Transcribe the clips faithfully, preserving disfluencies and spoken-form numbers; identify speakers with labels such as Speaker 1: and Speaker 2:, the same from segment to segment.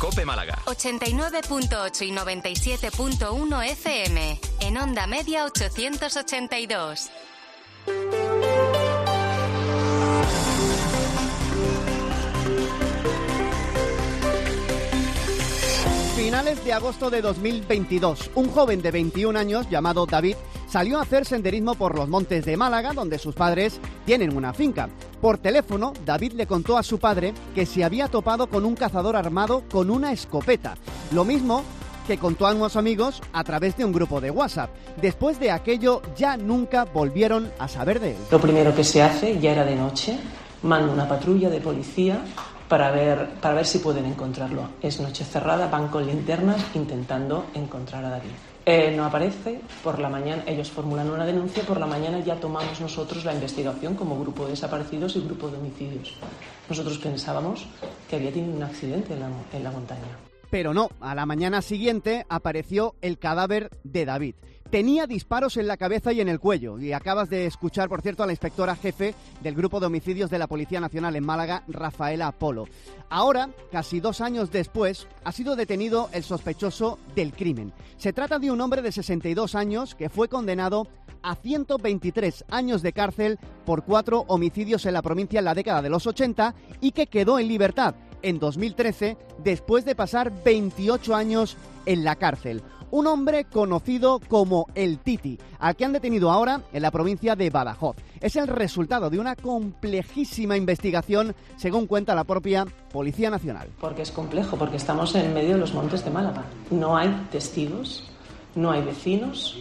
Speaker 1: COPE Málaga.
Speaker 2: ochenta y nueve punto ocho y noventa y siete punto uno F M. En Onda Media ochocientos ochenta y dos.
Speaker 3: Finales de agosto de dos mil veintidós, un joven de veintiún años llamado David salió a hacer senderismo por los montes de Málaga, donde sus padres tienen una finca. Por teléfono, David le contó a su padre que se había topado con un cazador armado con una escopeta. Lo mismo que contó a unos amigos a través de un grupo de WhatsApp. Después de aquello, ya nunca volvieron a saber de él.
Speaker 4: Lo primero que se hace, ya era de noche, manda una patrulla de policía para ver, para ver si pueden encontrarlo. Es noche cerrada, van con linternas intentando encontrar a David. Eh, no aparece, por la mañana ellos formulan una denuncia, por la mañana ya tomamos nosotros la investigación como grupo de desaparecidos y grupo de homicidios. Nosotros pensábamos que había tenido un accidente en la, en la montaña.
Speaker 3: Pero no, a la mañana siguiente apareció el cadáver de David. Tenía disparos en la cabeza y en el cuello. Y acabas de escuchar, por cierto, a la inspectora jefe del Grupo de Homicidios de la Policía Nacional en Málaga, Rafaela Apolo. Ahora, casi dos años después, ha sido detenido el sospechoso del crimen. Se trata de un hombre de sesenta y dos años que fue condenado a ciento veintitrés años de cárcel por cuatro homicidios en la provincia en la década de los ochenta y que quedó en libertad en dos mil trece después de pasar veintiocho años en la cárcel. Un hombre conocido como el Titi, al que han detenido ahora en la provincia de Badajoz. Es el resultado de una complejísima investigación, según cuenta la propia Policía Nacional.
Speaker 4: Porque es complejo, porque estamos en medio de los montes de Málaga. No hay testigos, no hay vecinos,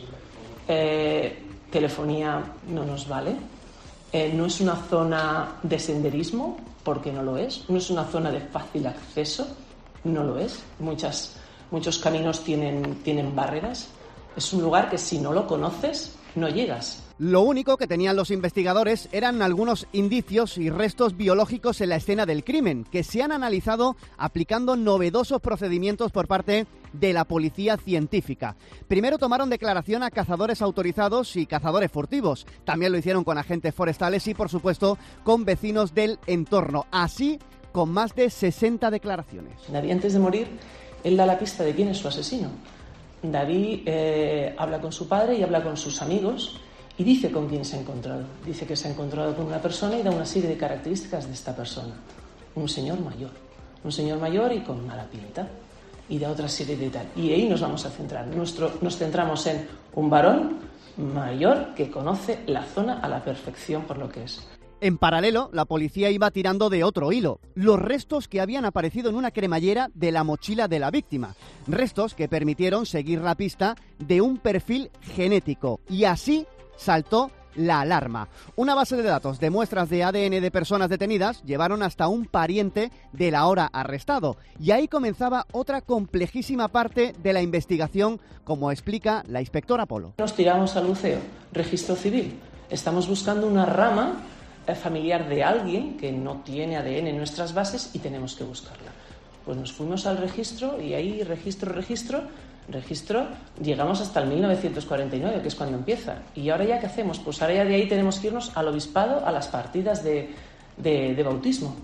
Speaker 4: eh, telefonía no nos vale, eh, no es una zona de senderismo, porque no lo es, no es una zona de fácil acceso, no lo es. Muchas Muchos caminos tienen, tienen barreras. Es un lugar que si no lo conoces, no llegas.
Speaker 3: Lo único que tenían los investigadores eran algunos indicios y restos biológicos en la escena del crimen, que se han analizado aplicando novedosos procedimientos por parte de la policía científica. Primero tomaron declaración a cazadores autorizados y cazadores furtivos. También lo hicieron con agentes forestales y, por supuesto, con vecinos del entorno. Así, con más de sesenta declaraciones.
Speaker 4: David, antes de morir, él da la pista de quién es su asesino. David eh, habla con su padre y habla con sus amigos y dice con quién se ha encontrado. Dice que se ha encontrado con una persona y da una serie de características de esta persona. Un señor mayor. Un señor mayor y con mala pinta. Y da otra serie de tal. Y ahí nos vamos a centrar. Nuestro, nos centramos en un varón mayor que conoce la zona a la perfección por lo que es.
Speaker 3: En paralelo, la policía iba tirando de otro hilo, los restos que habían aparecido en una cremallera de la mochila de la víctima, restos que permitieron seguir la pista de un perfil genético, y así saltó la alarma. Una base de datos de muestras de A D N de personas detenidas llevaron hasta un pariente del ahora arrestado, y ahí comenzaba otra complejísima parte de la investigación, como explica la inspectora Apolo.
Speaker 4: Nos tiramos al buceo, registro civil, estamos buscando una rama familiar de alguien que no tiene A D N en nuestras bases y tenemos que buscarla. Pues nos fuimos al registro y ahí registro, registro, registro, llegamos hasta el mil novecientos cuarenta y nueve, que es cuando empieza. ¿Y ahora ya qué hacemos? Pues ahora ya de ahí tenemos que irnos al obispado, a las partidas de, de, de bautismo.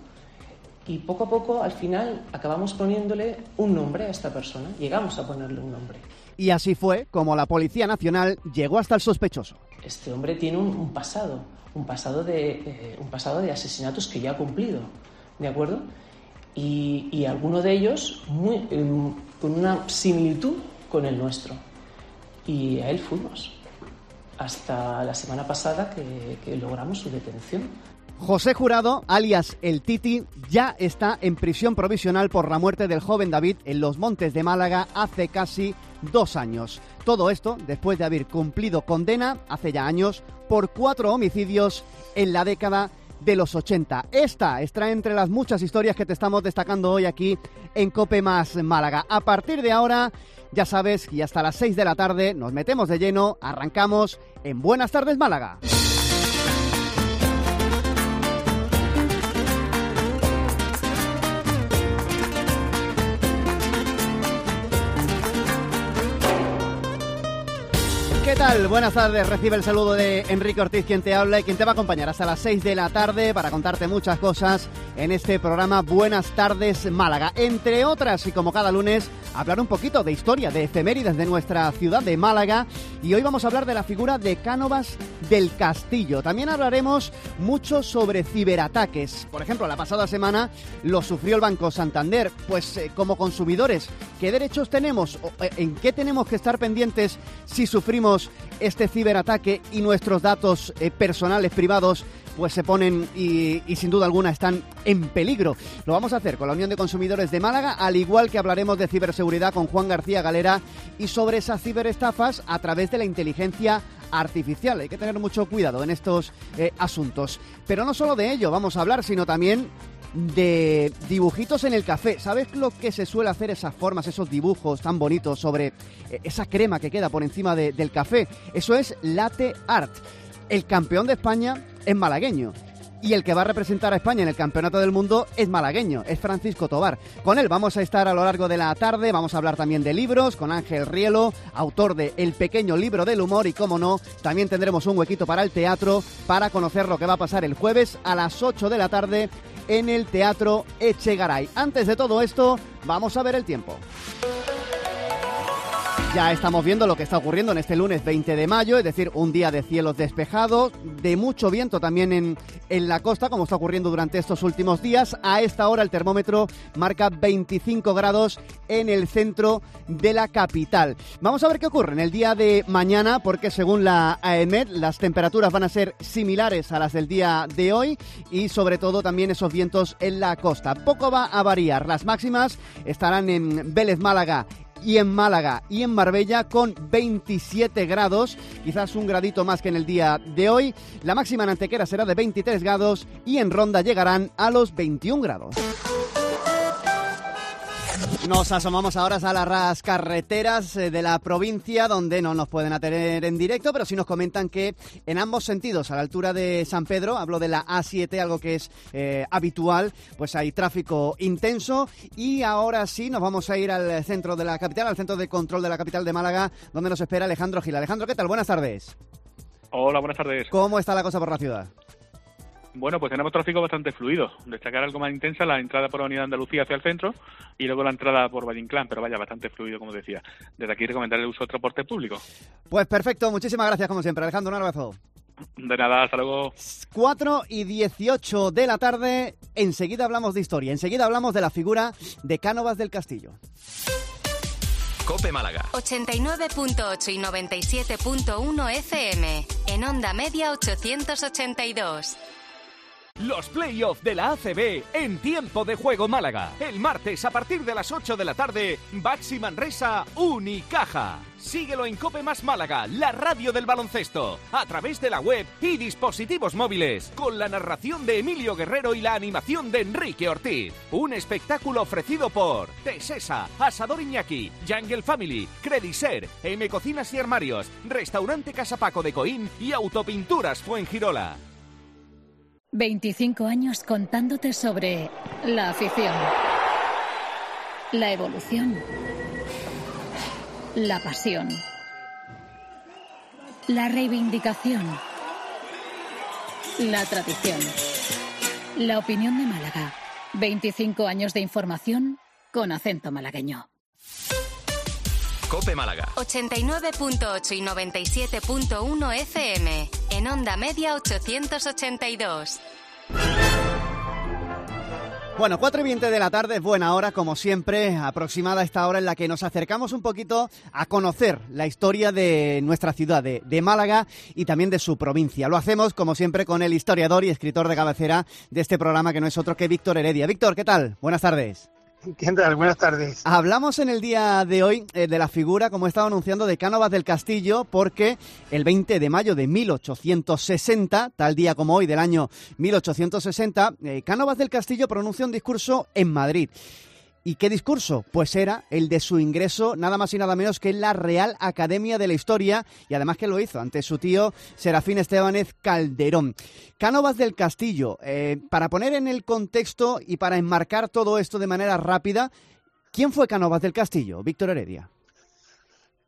Speaker 4: Y poco a poco, al final, acabamos poniéndole un nombre a esta persona. Llegamos a ponerle un nombre.
Speaker 3: Y así fue como la Policía Nacional llegó hasta el sospechoso.
Speaker 4: Este hombre tiene un, un pasado, un pasado de eh, un pasado de asesinatos que ya ha cumplido, ¿de acuerdo? Y, y alguno de ellos muy, eh, con una similitud con el nuestro. Y a él fuimos hasta la semana pasada que, que logramos su detención.
Speaker 3: José Jurado, alias El Titi, ya está en prisión provisional por la muerte del joven David en los montes de Málaga hace casi dos años. Todo esto después de haber cumplido condena hace ya años por cuatro homicidios en la década de los ochenta. Esta está entre las muchas historias que te estamos destacando hoy aquí en COPE Más Málaga. A partir de ahora, ya sabes, y hasta las seis de la tarde nos metemos de lleno, arrancamos en Buenas Tardes Málaga. ¿Qué tal? Buenas tardes. Recibe el saludo de Enrique Ortiz, quien te habla y quien te va a acompañar hasta las seis de la tarde para contarte muchas cosas en este programa Buenas Tardes Málaga. Entre otras, y como cada lunes, hablar un poquito de historia, de efemérides de nuestra ciudad de Málaga. Y hoy vamos a hablar de la figura de Cánovas del Castillo. También hablaremos mucho sobre ciberataques. Por ejemplo, la pasada semana lo sufrió el Banco Santander. Pues eh, como consumidores, ¿qué derechos tenemos? ¿En qué tenemos que estar pendientes si sufrimos este ciberataque y nuestros datos eh, personales, privados, pues se ponen y, y sin duda alguna están en peligro? Lo vamos a hacer con la Unión de Consumidores de Málaga, al igual que hablaremos de ciberseguridad con Juan García Galera y sobre esas ciberestafas a través de la inteligencia artificial. Hay que tener mucho cuidado en estos eh, asuntos. Pero no solo de ello vamos a hablar, sino también de dibujitos en el café. ¿Sabes lo que se suele hacer, esas formas, esos dibujos tan bonitos sobre esa crema que queda por encima de, del café? Eso es latte art. El campeón de España es malagueño y el que va a representar a España en el Campeonato del Mundo es malagueño, es Francisco Tobar. Con él vamos a estar a lo largo de la tarde, vamos a hablar también de libros con Ángel Rielo, autor de El pequeño libro del humor, y como no, también tendremos un huequito para el teatro para conocer lo que va a pasar el jueves a las ocho de la tarde en el Teatro Echegaray. Antes de todo esto, vamos a ver el tiempo. Ya estamos viendo lo que está ocurriendo en este lunes veinte de mayo, es decir, un día de cielos despejados, de mucho viento también en, en la costa, como está ocurriendo durante estos últimos días. A esta hora el termómetro marca veinticinco grados en el centro de la capital. Vamos a ver qué ocurre en el día de mañana, porque según la AEMET las temperaturas van a ser similares a las del día de hoy y sobre todo también esos vientos en la costa. Poco va a variar, las máximas estarán en Vélez, Málaga y en Málaga y en Marbella con veintisiete grados, quizás un gradito más que en el día de hoy. La máxima en Antequera será de veintitrés grados y en Ronda llegarán a los veintiún grados. Nos asomamos ahora a las carreteras de la provincia, donde no nos pueden atender en directo, pero sí nos comentan que en ambos sentidos, a la altura de San Pedro, hablo de la A siete, algo que es eh, habitual, pues hay tráfico intenso. Y ahora sí nos vamos a ir al centro de la capital, al centro de control de la capital de Málaga, donde nos espera Alejandro Gil. Alejandro, ¿qué tal? Buenas tardes.
Speaker 1: Hola, buenas tardes.
Speaker 3: ¿Cómo está la cosa por la ciudad?
Speaker 1: Bueno, pues tenemos tráfico bastante fluido. Destacar algo más intensa la entrada por Avenida Andalucía hacia el centro y luego la entrada por Valle Inclán, pero vaya, bastante fluido, como decía. Desde aquí recomendar el uso de transporte público. Pues perfecto, muchísimas gracias como siempre, Alejandro, un abrazo. De nada, hasta luego.
Speaker 3: cuatro y dieciocho de la tarde, enseguida hablamos de historia, enseguida hablamos de la figura de Cánovas del Castillo.
Speaker 2: COPE Málaga. ochenta y nueve punto ocho y noventa y siete punto uno F M. En onda media ochocientos ochenta y dos.
Speaker 5: Los play-off de la A C B en Tiempo de Juego Málaga. El martes a partir de las ocho de la tarde, Baxi Manresa Unicaja. Síguelo en COPE Más Málaga, la radio del baloncesto, a través de la web y dispositivos móviles, con la narración de Emilio Guerrero y la animación de Enrique Ortiz. Un espectáculo ofrecido por Tesesa, Asador Iñaki, Jungle Family, Crediser, M Cocinas y Armarios, Restaurante Casapaco de Coín y Autopinturas Fuengirola.
Speaker 6: veinticinco años contándote sobre la afición, la evolución, la pasión, la reivindicación, la tradición, la opinión de Málaga. veinticinco años de información con acento malagueño.
Speaker 2: COPE Málaga. ochenta y nueve punto ocho y noventa y siete punto uno F M. En onda media ochocientos ochenta y dos.
Speaker 3: Bueno, cuatro y veinte de la tarde es buena hora, como siempre, aproximada a esta hora en la que nos acercamos un poquito a conocer la historia de nuestra ciudad, de, de Málaga y también de su provincia. Lo hacemos, como siempre, con el historiador y escritor de cabecera de este programa, que no es otro que Víctor Heredia. Víctor, ¿qué tal? Buenas tardes.
Speaker 7: ¿Qué tal? Buenas tardes.
Speaker 3: Hablamos en el día de hoy eh, de la figura, como he estado anunciando, de Cánovas del Castillo, porque el veinte de mayo de mil ochocientos sesenta, tal día como hoy del año mil ochocientos sesenta, eh, Cánovas del Castillo pronuncia un discurso en Madrid. ¿Y qué discurso? Pues era el de su ingreso nada más y nada menos que en la Real Academia de la Historia, y además que lo hizo ante su tío Serafín Estébanez Calderón. Cánovas del Castillo, eh, para poner en el contexto y para enmarcar todo esto de manera rápida, ¿quién fue Cánovas del Castillo, Víctor Heredia?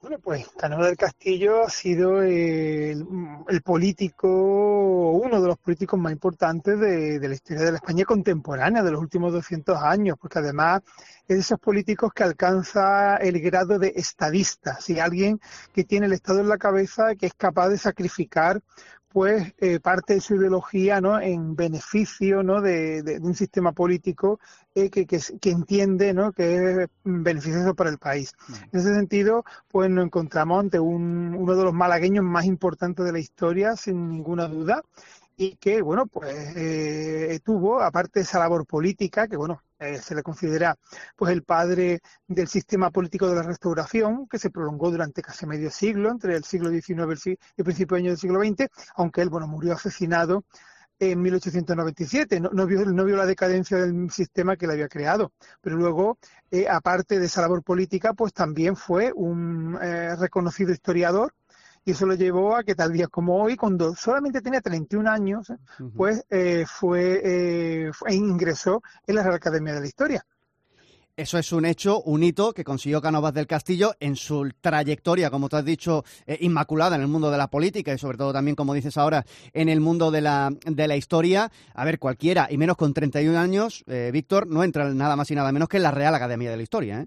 Speaker 7: Bueno, pues Cánovas del Castillo ha sido el, el político, uno de los políticos más importantes de, de la historia de la España contemporánea, de los últimos doscientos años, porque además es de esos políticos que alcanza el grado de estadista, ¿sí? Alguien que tiene el Estado en la cabeza, que es capaz de sacrificar pues eh, parte de su ideología, ¿no?, en beneficio, ¿no?, de, de, de un sistema político eh, que, que, que entiende, ¿no?, que es beneficioso para el país. Uh-huh. En ese sentido, pues nos encontramos ante un, uno de los malagueños más importantes de la historia, sin ninguna duda, y que, bueno, pues eh, tuvo, aparte de esa labor política, que, bueno, eh, se le considera pues el padre del sistema político de la Restauración, que se prolongó durante casi medio siglo, entre el siglo diecinueve y el principio del siglo veinte, aunque él, bueno, murió asesinado en mil ochocientos noventa y siete, no, no, vio, no vio la decadencia del sistema que él había creado, pero luego, eh, aparte de esa labor política, pues también fue un eh, reconocido historiador, y eso lo llevó a que tal día como hoy, cuando solamente tenía treinta y un años, uh-huh. pues eh, fue, eh, fue ingresó en la Real Academia de la Historia.
Speaker 3: Eso es un hecho, un hito que consiguió Cánovas del Castillo en su trayectoria, como tú has dicho, eh, inmaculada en el mundo de la política y sobre todo también, como dices ahora, en el mundo de la, de la historia. A ver, cualquiera, y menos con treinta y un años, eh, Víctor, no entra nada más y nada menos que en la Real Academia de la Historia, ¿eh?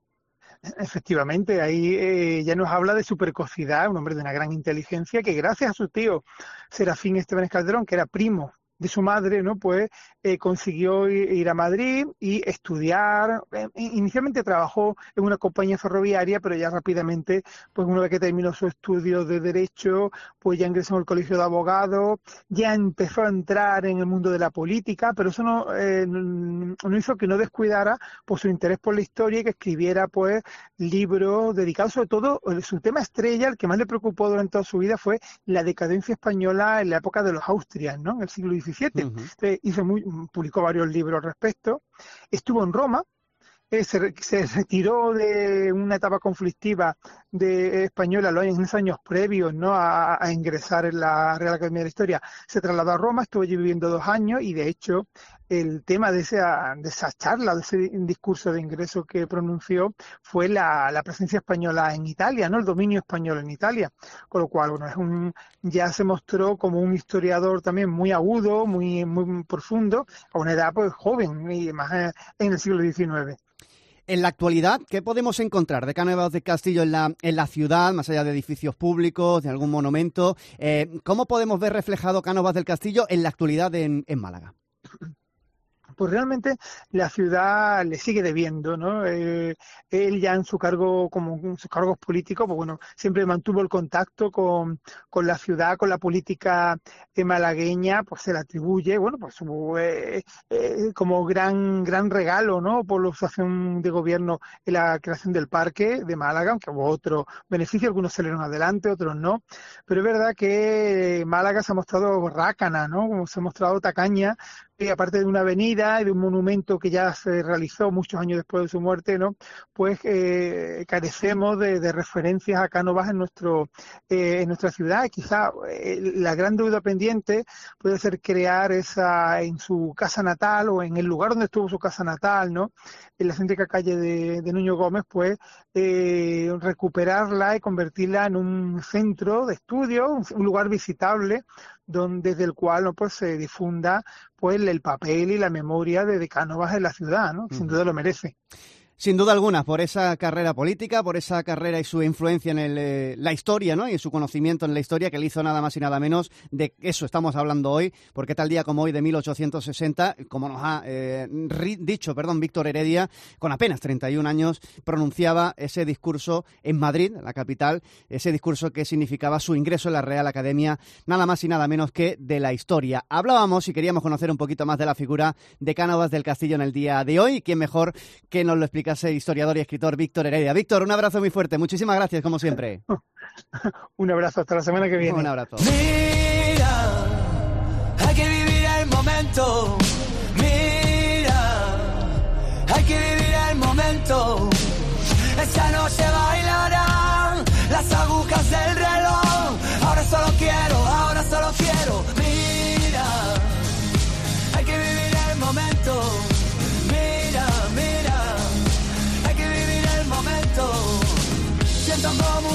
Speaker 7: Efectivamente, ahí eh, ya nos habla de su precocidad, un hombre de una gran inteligencia que gracias a su tío Serafín Esteban Calderón, que era primo de su madre, ¿no? Pues eh, consiguió ir a Madrid y estudiar. Eh, inicialmente trabajó en una compañía ferroviaria, pero ya rápidamente, pues una vez que terminó su estudio de Derecho, pues ya ingresó en el Colegio de Abogados, ya empezó a entrar en el mundo de la política, pero eso no, eh, no hizo que no descuidara pues su interés por la historia y que escribiera pues libros dedicados, sobre todo, su tema estrella, el que más le preocupó durante toda su vida, fue la decadencia española en la época de los Austrias, ¿no? En el siglo diecisiete. Uh-huh. Entonces, hizo muy, publicó varios libros al respecto. Estuvo en Roma, eh, se, se retiró de una etapa conflictiva de española en los años previos, ¿no?, a, a ingresar en la Real Academia de la Historia. Se trasladó a Roma, estuvo allí viviendo dos años y de hecho el tema de esa, de esa charla, de ese discurso de ingreso que pronunció fue la, la presencia española en Italia, ¿no?, el dominio español en Italia, con lo cual, bueno, es un, ya se mostró como un historiador también muy agudo, muy, muy profundo, a una edad pues joven y más en el siglo diecinueve.
Speaker 3: En la actualidad, ¿qué podemos encontrar de Cánovas del Castillo en la, en la ciudad, más allá de edificios públicos, de algún monumento? Eh, ¿Cómo podemos ver reflejado Cánovas del Castillo en la actualidad en, en Málaga?
Speaker 7: Pues realmente la ciudad le sigue debiendo, ¿no? Eh, él ya en su cargo, como en sus cargos políticos, pues bueno, siempre mantuvo el contacto con, con la ciudad, con la política eh, malagueña, pues se le atribuye, bueno, pues su, eh, eh, como gran gran regalo, ¿no?, por la actuación de gobierno en la creación del parque de Málaga, aunque hubo otros beneficios, algunos salieron adelante, otros no, pero es verdad que Málaga se ha mostrado rácana, ¿no?, como se ha mostrado tacaña, y aparte de una avenida y de un monumento que ya se realizó muchos años después de su muerte, ¿no?, pues eh, carecemos de, de referencias a Cánovas en nuestro eh, en nuestra ciudad. Y quizá eh, la gran deuda pendiente puede ser crear esa en su casa natal o en el lugar donde estuvo su casa natal, ¿no?, en la céntrica calle de, de Nuño Gómez, pues eh, recuperarla y convertirla en un centro de estudio, un, un lugar visitable, donde desde el cual, ¿no?, pues se difunda pues el papel y la memoria de, de Cánovas en la ciudad, ¿no? Sin duda lo merece.
Speaker 3: Sin duda alguna, por esa carrera política, por esa carrera y su influencia en el, eh, la historia, ¿no?, y su conocimiento en la historia, que le hizo nada más y nada menos de eso estamos hablando hoy, porque tal día como hoy de mil ochocientos sesenta, como nos ha eh, ri, dicho, perdón, Víctor Heredia, con apenas treinta y un años, pronunciaba ese discurso en Madrid, la capital, ese discurso que significaba su ingreso en la Real Academia, nada más y nada menos que de la historia. Hablábamos y queríamos conocer un poquito más de la figura de Cánovas del Castillo en el día de hoy, y quién mejor que nos lo explica historiador y escritor Víctor Heredia. Víctor, un abrazo muy fuerte. Muchísimas gracias, como siempre.
Speaker 7: Un abrazo, hasta la semana que viene.
Speaker 3: Un abrazo.
Speaker 8: Mira, hay que vivir el momento. Mira, hay que vivir el momento. Esta noche bailarán las agujas del reloj. Ahora solo quiero, ahora solo quiero. Mira, hay que vivir el momento. Mira, mira, hay que vivir el momento. Siento como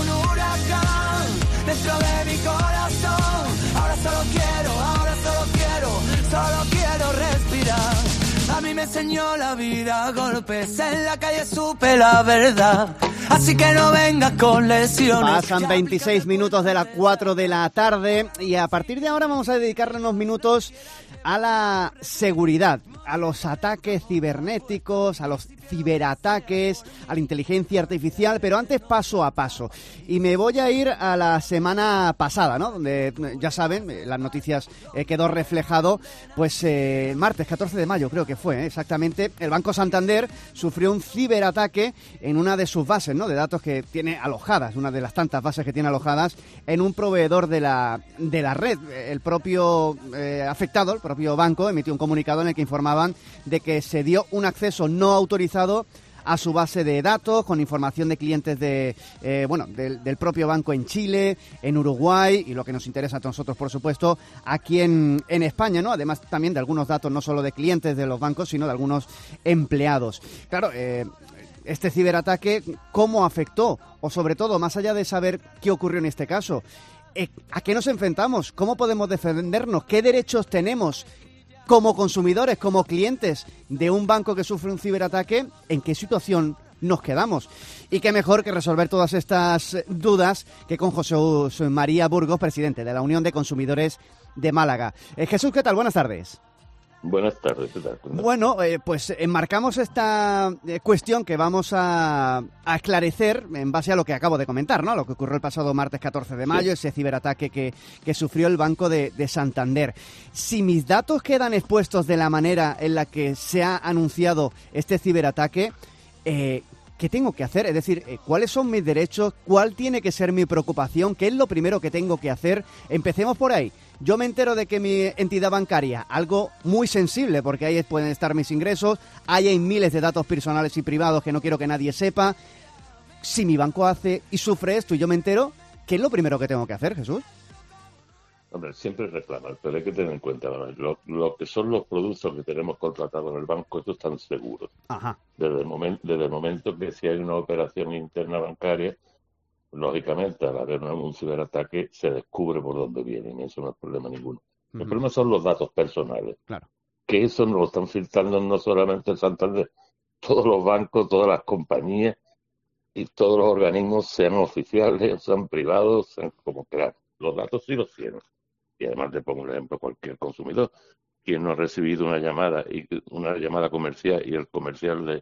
Speaker 8: enseñó la vida a golpes, en la calle supe la verdad. Así que no vengas con lesiones.
Speaker 3: Pasan veintiséis minutos de las cuatro de la tarde y a partir de ahora vamos a dedicarle unos minutos a la seguridad, a los ataques cibernéticos, a los ciberataques, a la inteligencia artificial, pero antes paso a paso. Y me voy a ir a la semana pasada, ¿no? Donde, ya saben, las noticias eh, quedó reflejado, pues eh, martes catorce de mayo creo que fue, ¿eh? exactamente, el Banco Santander sufrió un ciberataque en una de sus bases, ¿no? De datos que tiene alojadas, una de las tantas bases que tiene alojadas en un proveedor de la, de la red. El propio eh, afectado, el propio banco, emitió un comunicado en el que informaban de que se dio un acceso no autorizado a su base de datos con información de clientes de eh, bueno del, del propio banco en Chile, en Uruguay y lo que nos interesa a nosotros, por supuesto, aquí en, en España, ¿no? Además también de algunos datos no solo de clientes de los bancos, sino de algunos empleados. Claro, eh, este ciberataque, ¿cómo afectó? O sobre todo, más allá de saber qué ocurrió en este caso, eh, ¿a qué nos enfrentamos? ¿Cómo podemos defendernos? ¿Qué derechos tenemos como consumidores, como clientes de un banco que sufre un ciberataque? ¿En qué situación nos quedamos? Y qué mejor que resolver todas estas dudas que con José María Burgos, presidente de la Unión de Consumidores de Málaga. Eh, Jesús, ¿qué tal? Buenas tardes.
Speaker 9: Buenas tardes, ¿qué tal?
Speaker 3: Bueno, eh, pues enmarcamos esta eh, cuestión que vamos a, a esclarecer en base a lo que acabo de comentar, ¿no? Lo que ocurrió el pasado martes catorce de mayo, sí. Ese ciberataque que, que sufrió el Banco de, de Santander. Si mis datos quedan expuestos de la manera en la que se ha anunciado este ciberataque, eh, ¿qué tengo que hacer? Es decir, eh, ¿cuáles son mis derechos? ¿Cuál tiene que ser mi preocupación? ¿Qué es lo primero que tengo que hacer? Empecemos por ahí. Yo me entero de que mi entidad bancaria, algo muy sensible, porque ahí pueden estar mis ingresos, ahí hay miles de datos personales y privados que no quiero que nadie sepa. Si mi banco hace y sufre esto y yo me entero, ¿qué es lo primero que tengo que hacer, Jesús?
Speaker 9: Hombre, siempre reclamar, pero hay que tener en cuenta, lo, lo que son los productos que tenemos contratados en el banco, estos están seguros.
Speaker 3: Ajá.
Speaker 9: Desde el momento, desde el momento que si hay una operación interna bancaria, lógicamente, al haber un ciberataque, se descubre por dónde vienen, y eso no es problema ninguno. Uh-huh. El problema son los datos personales.
Speaker 3: Claro.
Speaker 9: Que eso nos lo están filtrando no solamente el Santander, todos los bancos, todas las compañías y todos los organismos, sean oficiales, sean privados, sean como quieran. Los datos sí los tienen. Y además te pongo un ejemplo, cualquier consumidor, quien no ha recibido una llamada y una llamada comercial y el comercial le,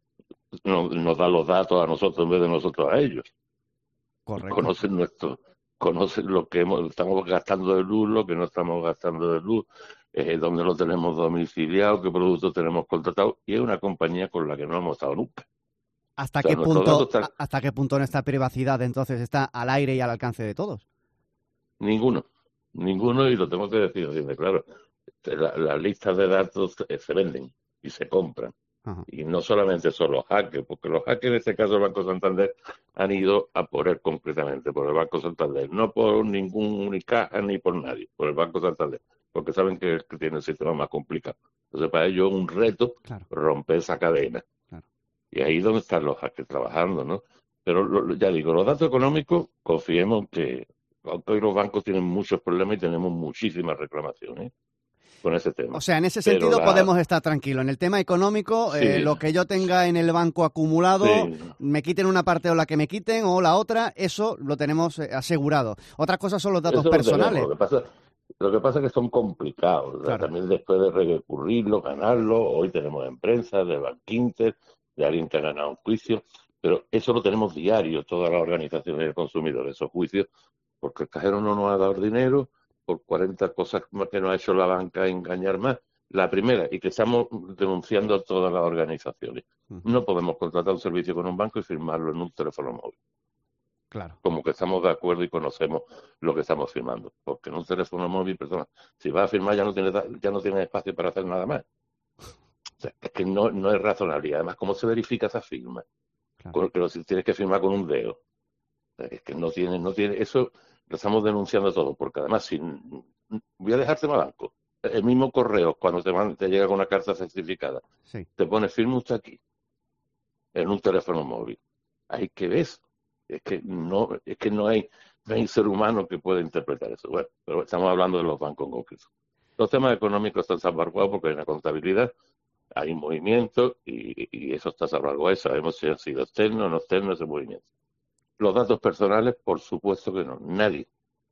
Speaker 9: no, nos da los datos a nosotros en vez de nosotros a ellos.
Speaker 3: Correcto.
Speaker 9: Conocen nuestro, conocen lo que hemos, estamos gastando de luz, lo que no estamos gastando de luz, eh, dónde lo tenemos domiciliado, qué productos tenemos contratados, y es una compañía con la que no hemos estado nunca.
Speaker 3: ¿Hasta
Speaker 9: o sea,
Speaker 3: qué punto
Speaker 9: está...
Speaker 3: hasta qué punto nuestra privacidad entonces está al aire y al alcance de todos?
Speaker 9: Ninguno, ninguno, y lo tengo que decir, decir claro, la, las listas de datos se venden y se compran. Ajá. Y no solamente son los hackers, porque los hackers, en este caso el Banco Santander, han ido a por él concretamente, por el Banco Santander, no por ningún Unicaja ni por nadie, por el Banco Santander, porque saben que, es que tiene el sistema más complicado. Entonces para ellos es un reto, claro, romper esa cadena. Claro. Y ahí es donde están los hackers trabajando, ¿no? Pero lo, ya digo, los datos económicos, confiemos que aunque hoy los bancos tienen muchos problemas y tenemos muchísimas reclamaciones con ese tema.
Speaker 3: O sea, en ese sentido la... podemos estar tranquilos. En el tema económico, sí. eh, lo que yo tenga en el banco acumulado, sí. me quiten una parte o la que me quiten o la otra, eso lo tenemos eh, asegurado. Otras cosas son los datos
Speaker 9: eso
Speaker 3: personales.
Speaker 9: Lo, lo, que pasa, lo que pasa es que son complicados. Claro. También después de recurrirlo, ganarlo, hoy tenemos en prensa, de Bankinter, de alguien que ha ganado un juicio, pero eso lo tenemos diario, todas las organizaciones de consumidores, esos juicios, porque el cajero no nos ha dado dinero, por cuarenta cosas que nos ha hecho la banca engañar más. La primera, y que estamos denunciando a todas las organizaciones. Uh-huh. No podemos contratar un servicio con un banco y firmarlo en un teléfono móvil.
Speaker 3: Claro.
Speaker 9: Como que estamos de acuerdo y conocemos lo que estamos firmando. Porque en un teléfono móvil, perdona, si vas a firmar ya no tienes ya no tienes espacio para hacer nada más. O sea, es que no, no es razonable. Y además, ¿cómo se verifica esa firma? Claro. Pero si tienes que firmar con un dedo. O sea, es que no tiene, no tiene, eso lo estamos denunciando todo, porque además si voy a dejarte en banco, el mismo correo cuando te, van, te llega con una carta certificada,
Speaker 3: sí.
Speaker 9: te pone firma usted aquí, en un teléfono móvil. Hay que ver, es que no, es que no hay, no hay ser humano que pueda interpretar eso. Bueno, pero estamos hablando de los bancos en concreto. Los temas económicos están salvaguardados porque hay una contabilidad hay un movimiento y, y eso está salvaguardado. Sabemos si ha sido externo o no externo ese movimiento. Los datos personales, por supuesto que no. Nadie.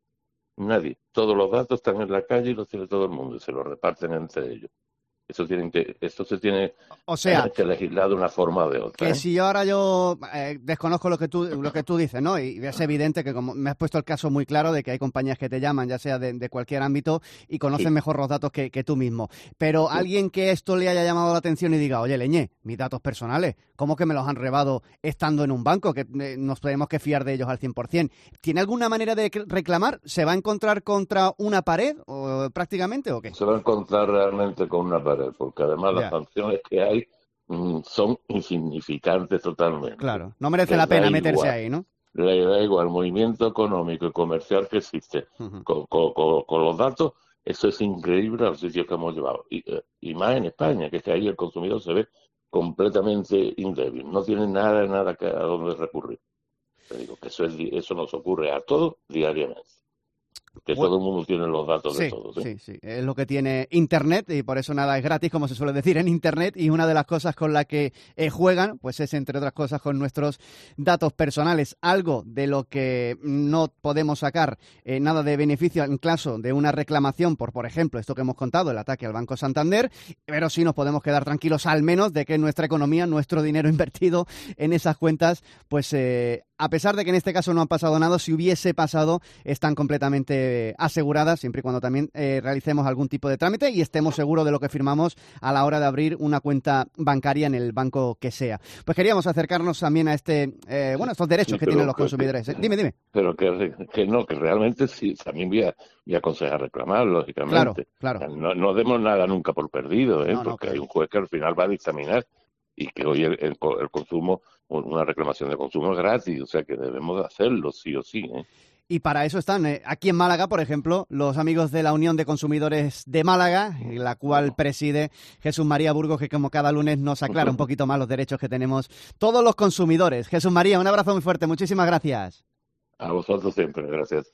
Speaker 9: Nadie. Todos los datos están en la calle y los tiene todo el mundo y se los reparten entre ellos. Eso tienen que, esto se tiene
Speaker 3: o sea,
Speaker 9: que legislar de una forma o de otra.
Speaker 3: Que
Speaker 9: ¿eh?
Speaker 3: si yo ahora yo eh, desconozco lo que tú lo que tú dices, ¿no? Y es evidente que como me has puesto el caso muy claro de que hay compañías que te llaman, ya sea de, de cualquier ámbito, y conocen sí. mejor los datos que, que tú mismo. Pero sí. alguien que esto le haya llamado la atención y diga, oye, Leñé, mis datos personales, ¿cómo que me los han robado estando en un banco? Que eh, nos tenemos que fiar de ellos al cien por ciento. ¿Tiene alguna manera de reclamar? ¿Se va a encontrar contra una pared o prácticamente o qué?
Speaker 9: Se va a encontrar realmente con una pared, porque además las sanciones que hay mm, son insignificantes totalmente.
Speaker 3: Claro, no merece les la pena meterse
Speaker 9: igual,
Speaker 3: ahí, ¿no?
Speaker 9: Le da igual el movimiento económico y comercial que existe. Uh-huh. Con, con, con, con los datos, eso es increíble a los sitios que hemos llevado. Y, y más en España, que es que ahí el consumidor se ve completamente indébil. No tiene nada, nada que, a donde recurrir. Te digo que eso, es, eso nos ocurre a todos diariamente. Que bueno, todo el mundo tiene los datos
Speaker 3: sí,
Speaker 9: de todos. ¿sí?
Speaker 3: sí, sí, es lo que tiene Internet y por eso nada es gratis, como se suele decir en Internet, y una de las cosas con las que eh, juegan, pues es entre otras cosas con nuestros datos personales, algo de lo que no podemos sacar eh, nada de beneficio en caso de una reclamación por, por ejemplo, esto que hemos contado, el ataque al Banco Santander, pero sí nos podemos quedar tranquilos al menos de que nuestra economía, nuestro dinero invertido en esas cuentas, pues eh, a pesar de que en este caso no ha pasado nada, si hubiese pasado, están completamente aseguradas, siempre y cuando también eh, realicemos algún tipo de trámite y estemos seguros de lo que firmamos a la hora de abrir una cuenta bancaria en el banco que sea. Pues queríamos acercarnos también a este, eh, bueno, estos derechos sí, que tienen los consumidores. ¿eh? Dime, dime.
Speaker 9: Pero que, que no, que realmente sí, también voy a, voy a aconsejar reclamar, lógicamente.
Speaker 3: Claro, claro.
Speaker 9: No, no demos nada nunca por perdido, ¿eh?
Speaker 3: No, no,
Speaker 9: porque
Speaker 3: claro.
Speaker 9: hay un juez que al final va a dictaminar y que hoy el, el, el consumo, una reclamación de consumo es gratis, o sea que debemos de hacerlo sí o sí. ¿eh?
Speaker 3: Y para eso están eh, aquí en Málaga, por ejemplo, los amigos de la Unión de Consumidores de Málaga, la cual preside Jesús María Burgos, que como cada lunes nos aclara un poquito más los derechos que tenemos todos los consumidores. Jesús María, un abrazo muy fuerte, muchísimas gracias.
Speaker 9: A vosotros siempre, gracias.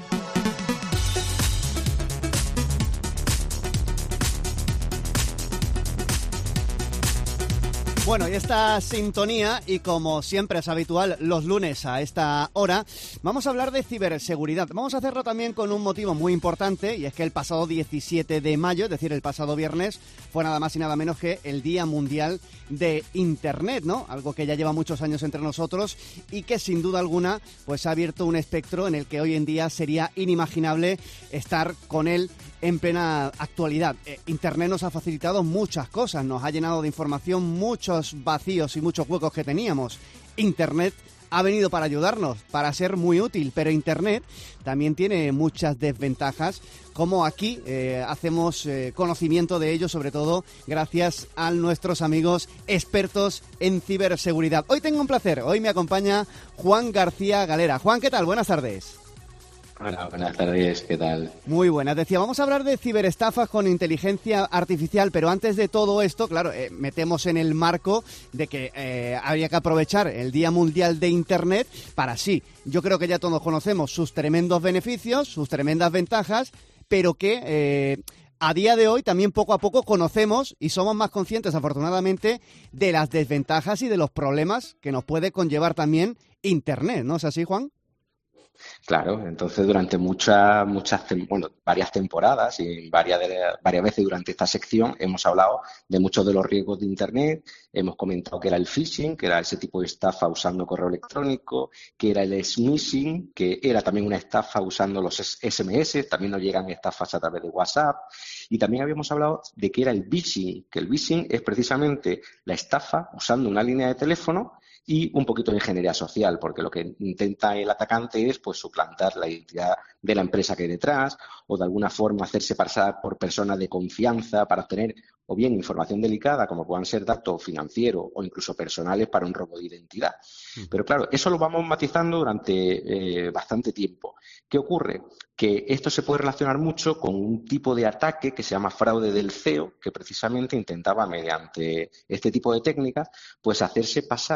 Speaker 3: Bueno, y esta sintonía, y como siempre es habitual los lunes a esta hora, vamos a hablar de ciberseguridad. Vamos a hacerlo también con un motivo muy importante, y es que el pasado diecisiete de mayo, es decir, el pasado viernes, fue nada más y nada menos que el Día Mundial de Internet, ¿no? Algo que ya lleva muchos años entre nosotros y que sin duda alguna pues ha abierto un espectro en el que hoy en día sería inimaginable estar con él en plena actualidad. Eh, Internet nos ha facilitado muchas cosas, nos ha llenado de información muchos vacíos y muchos huecos que teníamos. Internet ha venido para ayudarnos, para ser muy útil, pero Internet también tiene muchas desventajas, como aquí eh, hacemos eh, conocimiento de ello, sobre todo gracias a nuestros amigos expertos en ciberseguridad. Hoy tengo un placer, hoy me acompaña Juan García Galera. Juan, ¿qué tal? Buenas tardes.
Speaker 10: Hola, buenas tardes, ¿qué tal?
Speaker 3: Muy buenas. Decía, vamos a hablar de ciberestafas con inteligencia artificial, pero antes de todo esto, claro, eh, metemos en el marco de que eh, habría que aprovechar el Día Mundial de Internet para sí. Yo creo que ya todos conocemos sus tremendos beneficios, sus tremendas ventajas, pero que eh, a día de hoy también poco a poco conocemos y somos más conscientes, afortunadamente, de las desventajas y de los problemas que nos puede conllevar también Internet, ¿no es así, Juan?
Speaker 10: Claro, entonces durante muchas, muchas, bueno, varias temporadas y varias, de, varias veces durante esta sección hemos hablado de muchos de los riesgos de Internet, hemos comentado que era el phishing, que era ese tipo de estafa usando correo electrónico, que era el smishing, que era también una estafa usando los S M S, también nos llegan estafas a través de WhatsApp, y también habíamos hablado de que era el phishing, que el phishing es precisamente la estafa usando una línea de teléfono y un poquito de ingeniería social, porque lo que intenta el atacante es pues suplantar la identidad de la empresa que hay detrás o de alguna forma hacerse pasar por personas de confianza para obtener o bien información delicada, como puedan ser datos financieros o incluso personales para un robo de identidad. Pero claro, eso lo vamos matizando durante eh, bastante tiempo. ¿Qué ocurre? Que esto se puede relacionar mucho con un tipo de ataque que se llama fraude del C E O, que precisamente intentaba mediante este tipo de técnicas pues hacerse pasar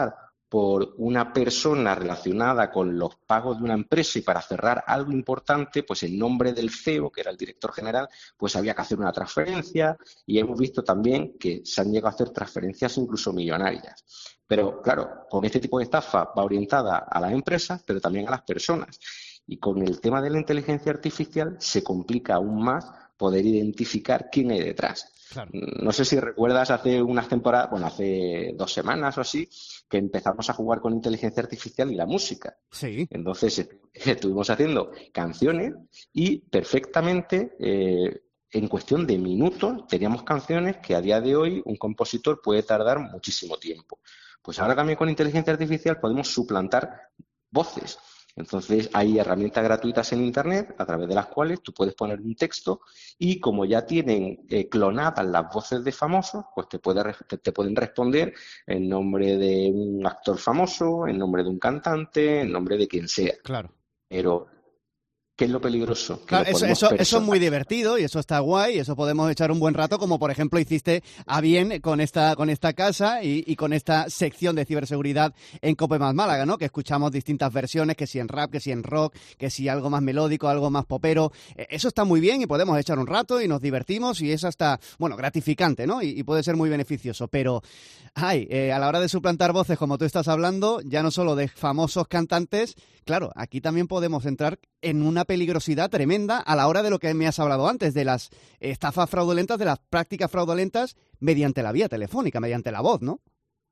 Speaker 10: por una persona relacionada con los pagos de una empresa y para cerrar algo importante, pues en nombre del C E O, que era el director general, pues había que hacer una transferencia y hemos visto también que se han llegado a hacer transferencias incluso millonarias. Pero claro, con este tipo de estafa va orientada a las empresas, pero también a las personas. Y con el tema de la inteligencia artificial se complica aún más poder identificar quién hay detrás. Claro. No sé si recuerdas hace unas temporadas, bueno, hace dos semanas o así, que empezamos a jugar con inteligencia artificial y la música.
Speaker 3: Sí.
Speaker 10: Entonces estuvimos haciendo canciones y perfectamente, eh, en cuestión de minutos, teníamos canciones que a día de hoy un compositor puede tardar muchísimo tiempo. Pues ahora también con inteligencia artificial podemos suplantar voces. Entonces, hay herramientas gratuitas en Internet a través de las cuales tú puedes poner un texto y como ya tienen eh, clonadas las voces de famosos, pues te, puede, te, te pueden responder en nombre de un actor famoso, en nombre de un cantante, en nombre de quien sea.
Speaker 3: Claro.
Speaker 10: Pero ¿qué es lo peligroso?
Speaker 3: Claro, eso, eso, eso es muy divertido y eso está guay, eso podemos echar un buen rato, como por ejemplo hiciste a bien con esta con esta casa y, y con esta sección de ciberseguridad en COPE más Málaga, ¿no? Que escuchamos distintas versiones, que si en rap, que si en rock, que si algo más melódico, algo más popero. Eso está muy bien y podemos echar un rato y nos divertimos y es hasta, bueno, gratificante, ¿no? Y, y puede ser muy beneficioso, pero, ay, eh, a la hora de suplantar voces, como tú estás hablando, ya no solo de famosos cantantes, claro, aquí también podemos entrar en una peligrosidad tremenda a la hora de lo que me has hablado antes, de las estafas fraudulentas, de las prácticas fraudulentas mediante la vía telefónica, mediante la voz, ¿no?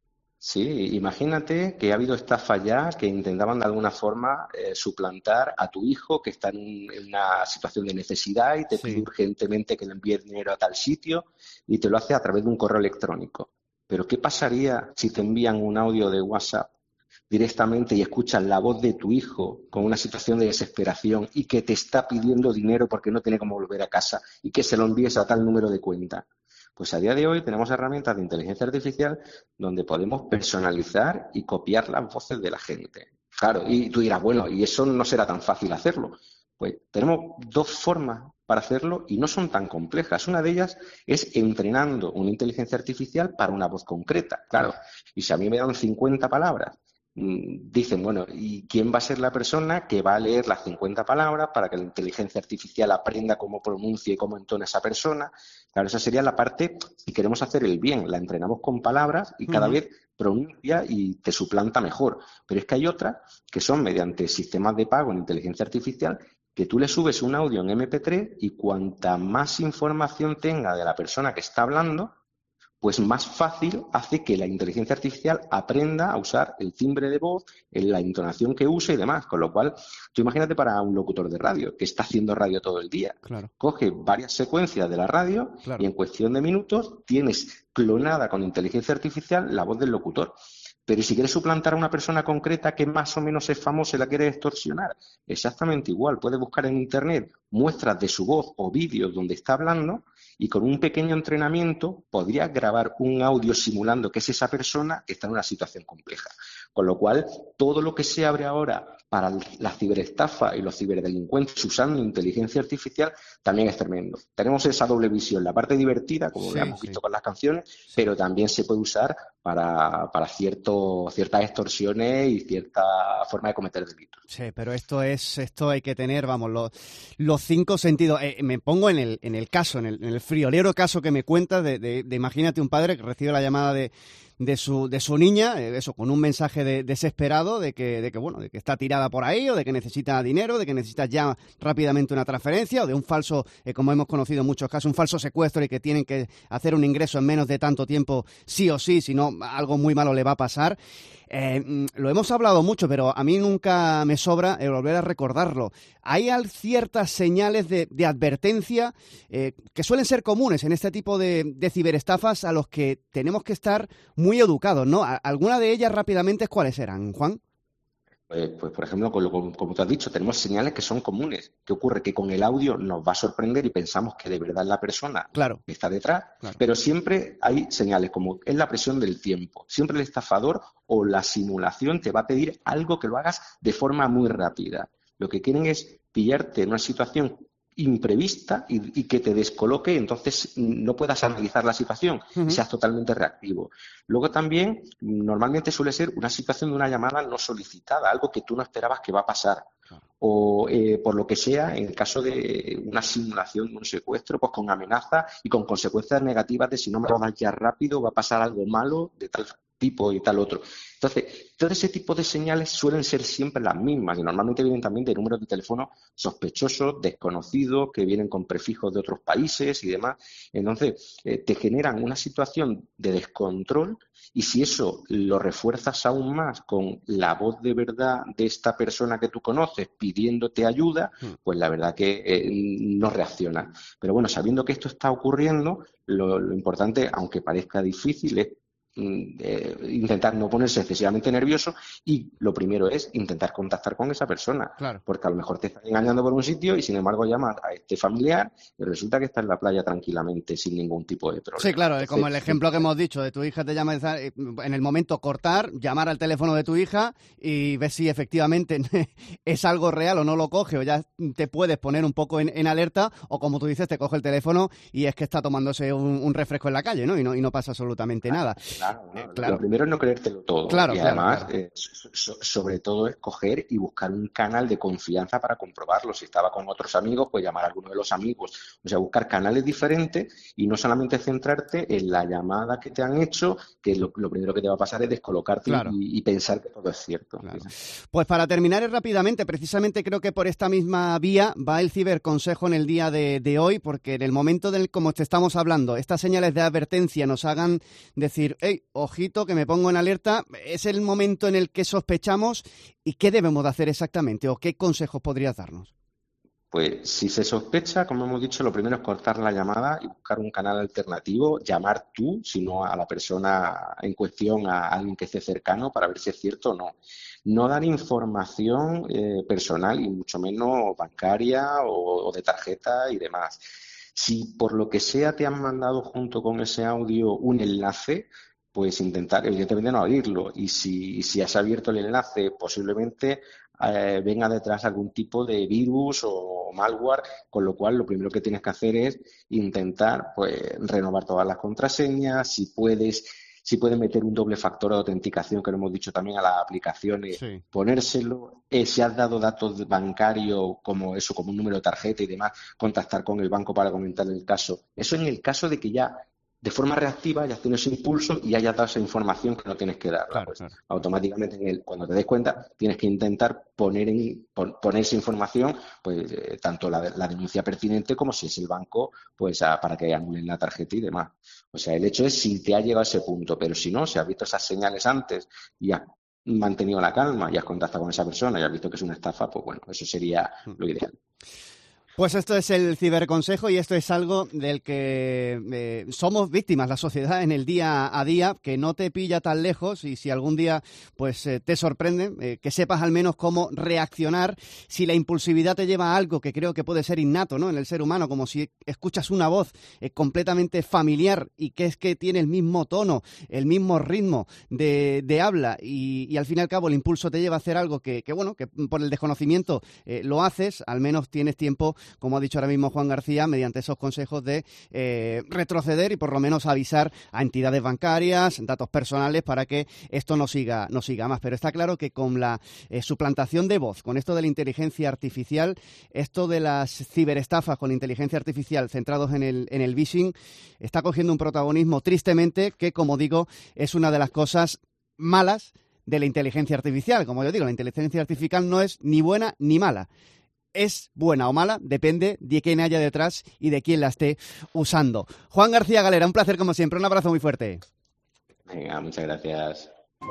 Speaker 10: Sí, imagínate que ha habido estafas ya que intentaban de alguna forma eh, suplantar a tu hijo que está en, en una situación de necesidad y te sí. pide urgentemente que le envíes dinero a tal sitio y te lo hace a través de un correo electrónico. Pero ¿qué pasaría si te envían un audio de WhatsApp directamente y escuchas la voz de tu hijo con una situación de desesperación y que te está pidiendo dinero porque no tiene cómo volver a casa y que se lo envíes a tal número de cuenta? Pues a día de hoy tenemos herramientas de inteligencia artificial donde podemos personalizar y copiar las voces de la gente. Claro, y tú dirás, bueno, y eso no será tan fácil hacerlo. Pues tenemos dos formas para hacerlo y no son tan complejas. Una de ellas es entrenando una inteligencia artificial para una voz concreta. Claro, y si a mí me dan cincuenta palabras, dicen, bueno, ¿y quién va a ser la persona que va a leer las cincuenta palabras para que la inteligencia artificial aprenda cómo pronuncia y cómo entona esa persona? Claro, esa sería la parte, si queremos hacer el bien, la entrenamos con palabras y cada uh-huh. vez pronuncia y te suplanta mejor. Pero es que hay otras que son mediante sistemas de pago en inteligencia artificial que tú le subes un audio en eme pe tres y cuanta más información tenga de la persona que está hablando, pues más fácil hace que la inteligencia artificial aprenda a usar el timbre de voz, la entonación que use y demás. Con lo cual, tú imagínate para un locutor de radio que está haciendo radio todo el día.
Speaker 3: Claro.
Speaker 10: Coge varias secuencias de la radio claro. y en cuestión de minutos tienes clonada con inteligencia artificial la voz del locutor. Pero si quieres suplantar a una persona concreta que más o menos es famosa y la quieres extorsionar, exactamente igual. Puedes buscar en Internet muestras de su voz o vídeos donde está hablando y con un pequeño entrenamiento podrías grabar un audio simulando que es esa persona que está en una situación compleja. Con lo cual, todo lo que se abre ahora para la ciberestafa y los ciberdelincuentes usando inteligencia artificial también es tremendo. Tenemos esa doble visión, la parte divertida, como sí, hemos visto sí. con las canciones, sí. pero también se puede usar para, para cierto, ciertas extorsiones y cierta forma de cometer delitos.
Speaker 3: Sí, pero esto es esto hay que tener, vamos, los, los cinco sentidos. Eh, me pongo en el, en el caso, en el, en el friolero caso que me cuentas de, de, de imagínate un padre que recibe la llamada de de su de su niña, eso, con un mensaje de, desesperado de que de que bueno, de que está tirada por ahí o de que necesita dinero, de que necesita ya rápidamente una transferencia o de un falso, eh, como hemos conocido en muchos casos, un falso secuestro y que tienen que hacer un ingreso en menos de tanto tiempo sí o sí, si no algo muy malo le va a pasar. Eh, lo hemos hablado mucho, pero a mí nunca me sobra eh, volver a recordarlo. Hay ciertas señales de, de advertencia eh, que suelen ser comunes en este tipo de, de ciberestafas a los que tenemos que estar muy educados, ¿no? ¿Alguna de ellas rápidamente cuáles eran, Juan?
Speaker 10: Pues, pues, por ejemplo, como, como tú has dicho, tenemos señales que son comunes. ¿Qué ocurre? Que con el audio nos va a sorprender y pensamos que de verdad es la persona
Speaker 3: claro.
Speaker 10: que está detrás,
Speaker 3: claro.
Speaker 10: pero siempre hay señales, como es la presión del tiempo. Siempre el estafador o la simulación te va a pedir algo que lo hagas de forma muy rápida. Lo que quieren es pillarte en una situación imprevista y, y que te descoloque, entonces no puedas analizar la situación uh-huh. y seas totalmente reactivo. Luego también, normalmente suele ser una situación de una llamada no solicitada, algo que tú no esperabas que va a pasar. O eh, por lo que sea, en el caso de una simulación de un secuestro, pues con amenaza y con consecuencias negativas de si no me lo das ya rápido va a pasar algo malo de tal tipo y tal otro. Entonces, todo ese tipo de señales suelen ser siempre las mismas y normalmente vienen también de números de teléfono sospechosos, desconocidos, que vienen con prefijos de otros países y demás. Entonces, eh, te generan una situación de descontrol y si eso lo refuerzas aún más con la voz de verdad de esta persona que tú conoces pidiéndote ayuda, pues la verdad que eh, no reacciona. Pero bueno, sabiendo que esto está ocurriendo, lo, lo importante, aunque parezca difícil, es Eh, intentar no ponerse excesivamente nervioso y lo primero es intentar contactar con esa persona,
Speaker 3: claro.
Speaker 10: porque a lo mejor te está engañando por un sitio y sin embargo llamas a este familiar y resulta que está en la playa tranquilamente sin ningún tipo de problema.
Speaker 3: Sí, claro,
Speaker 10: Entonces,
Speaker 3: como el ejemplo que hemos dicho de tu hija te llama, en el momento cortar, llamar al teléfono de tu hija y ver si efectivamente es algo real o no lo coge, o ya te puedes poner un poco en, en alerta, o como tú dices, te coge el teléfono y es que está tomándose un, un refresco en la calle, ¿no? Y no, y no pasa absolutamente
Speaker 10: claro,
Speaker 3: nada.
Speaker 10: Claro, ¿no?
Speaker 3: Claro.
Speaker 10: Lo primero es no creértelo todo.
Speaker 3: Claro,
Speaker 10: y
Speaker 3: claro,
Speaker 10: además,
Speaker 3: claro.
Speaker 10: Eh, so, sobre todo, es coger y buscar un canal de confianza para comprobarlo. Si estaba con otros amigos, pues llamar a alguno de los amigos. O sea, buscar canales diferentes y no solamente centrarte en la llamada que te han hecho, que lo, lo primero que te va a pasar es descolocarte
Speaker 3: claro.
Speaker 10: y, y pensar que todo es cierto.
Speaker 3: Claro. Pues para terminar rápidamente, precisamente creo que por esta misma vía va el ciberconsejo en el día de, de hoy, porque en el momento del como te estamos hablando, estas señales de advertencia nos hagan decir, hey, ojito, que me pongo en alerta, es el momento en el que sospechamos. ¿Y qué debemos de hacer exactamente? ¿O qué consejos podrías darnos?
Speaker 10: Pues si se sospecha, como hemos dicho, lo primero es cortar la llamada y buscar un canal alternativo, llamar tú, si no a la persona en cuestión, a alguien que esté cercano para ver si es cierto o no. No dar información eh, personal y mucho menos bancaria o, o de tarjeta y demás. Si por lo que sea te han mandado junto con ese audio un enlace, pues intentar, evidentemente, no abrirlo. Y si, si has abierto el enlace, posiblemente eh, venga detrás algún tipo de virus o malware, con lo cual lo primero que tienes que hacer es intentar pues renovar todas las contraseñas, si puedes, si puedes meter un doble factor de autenticación, que lo hemos dicho también a las aplicaciones, sí. ponérselo, eh, si has dado datos bancarios como eso, como un número de tarjeta y demás, contactar con el banco para comentar el caso. Eso en el caso de que ya de forma reactiva ya tienes impulso y hayas dado esa información que no tienes que dar.
Speaker 3: Claro,
Speaker 10: pues,
Speaker 3: claro.
Speaker 10: Automáticamente, en el, cuando te des cuenta, tienes que intentar poner en, pon, poner esa información, pues eh, tanto la, la denuncia pertinente como si es el banco, pues a, para que anulen la tarjeta y demás. O sea, el hecho es si te ha llegado a ese punto, pero si no, si has visto esas señales antes y has mantenido la calma y has contactado con esa persona y has visto que es una estafa, pues bueno, eso sería lo ideal.
Speaker 3: Pues esto es el ciberconsejo y esto es algo del que eh, somos víctimas, la sociedad, en el día a día, que no te pilla tan lejos y si algún día pues eh, te sorprende, eh, que sepas al menos cómo reaccionar si la impulsividad te lleva a algo que creo que puede ser innato, ¿no?, en el ser humano, como si escuchas una voz eh, completamente familiar y que es que tiene el mismo tono, el mismo ritmo de, de habla y, y al fin y al cabo el impulso te lleva a hacer algo que, que bueno, que por el desconocimiento eh, lo haces, al menos tienes tiempo, como ha dicho ahora mismo Juan García, mediante esos consejos de eh, retroceder y por lo menos avisar a entidades bancarias, datos personales, para que esto no siga, no siga más. Pero está claro que con la eh, suplantación de voz, con esto de la inteligencia artificial, esto de las ciberestafas con inteligencia artificial centrados en el, en el phishing, está cogiendo un protagonismo tristemente que, como digo, es una de las cosas malas de la inteligencia artificial. Como yo digo, la inteligencia artificial no es ni buena ni mala. Es buena o mala, depende de quién haya detrás y de quién la esté usando. Juan García Galera, un placer como siempre, un abrazo muy fuerte.
Speaker 10: Venga, muchas gracias.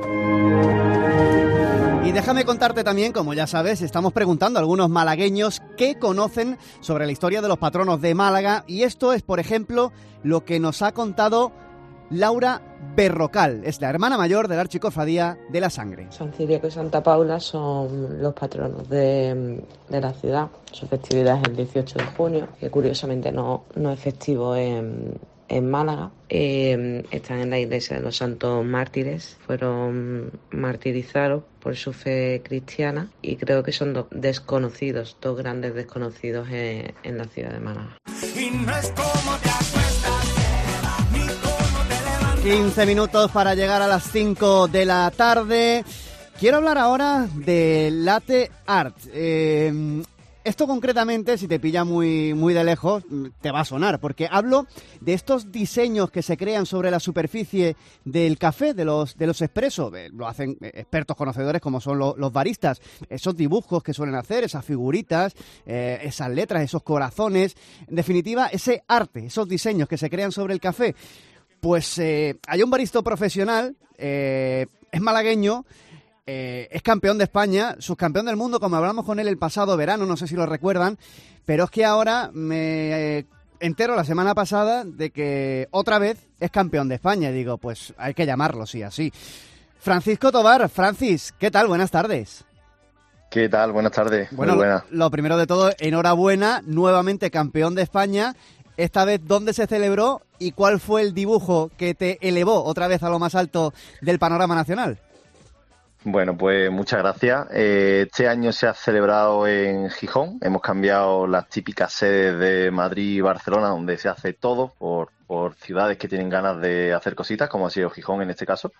Speaker 3: Y déjame contarte también, como ya sabes, estamos preguntando a algunos malagueños qué conocen sobre la historia de los patronos de Málaga y esto es, por ejemplo, lo que nos ha contado Laura Berrocal, es la hermana mayor de la Archicofradía de la Sangre.
Speaker 11: San Ciriaco y Santa Paula son los patronos de, de la ciudad. Su festividad es el dieciocho de junio, que curiosamente no, no es festivo en, en Málaga. Eh, están en la iglesia de los Santos Mártires. Fueron martirizados por su fe cristiana y creo que son dos desconocidos, dos grandes desconocidos en, en la ciudad de Málaga.
Speaker 8: Y no es como te acuestas, ni cómo te levantas.
Speaker 3: quince minutos para llegar a las cinco de la tarde. Quiero hablar ahora de latte art. Eh, esto concretamente, si te pilla muy, muy de lejos, te va a sonar, porque hablo de estos diseños que se crean sobre la superficie del café, de los, de los expresos. Lo hacen expertos conocedores como son los, los baristas. Esos dibujos que suelen hacer, esas figuritas, eh, esas letras, esos corazones. En definitiva, ese arte, esos diseños que se crean sobre el café. Pues eh, hay un barista profesional, eh, es malagueño, Eh, es campeón de España, subcampeón del mundo, como hablamos con él el pasado verano, no sé si lo recuerdan, pero es que ahora me eh, entero la semana pasada de que otra vez es campeón de España y digo, pues hay que llamarlo, sí, así. Francisco Tobar. Francis, ¿qué tal? Buenas tardes.
Speaker 12: ¿Qué tal? Buenas tardes.
Speaker 3: Bueno,
Speaker 12: muy buena.
Speaker 3: Lo primero de todo, enhorabuena, nuevamente campeón de España. Esta vez, ¿dónde se celebró y cuál fue el dibujo que te elevó otra vez a lo más alto del panorama nacional?
Speaker 12: Bueno, pues muchas gracias. Eh, este año se ha celebrado en Gijón. Hemos cambiado las típicas sedes de Madrid y Barcelona, donde se hace todo por, por ciudades que tienen ganas de hacer cositas, como ha sido Gijón en este caso.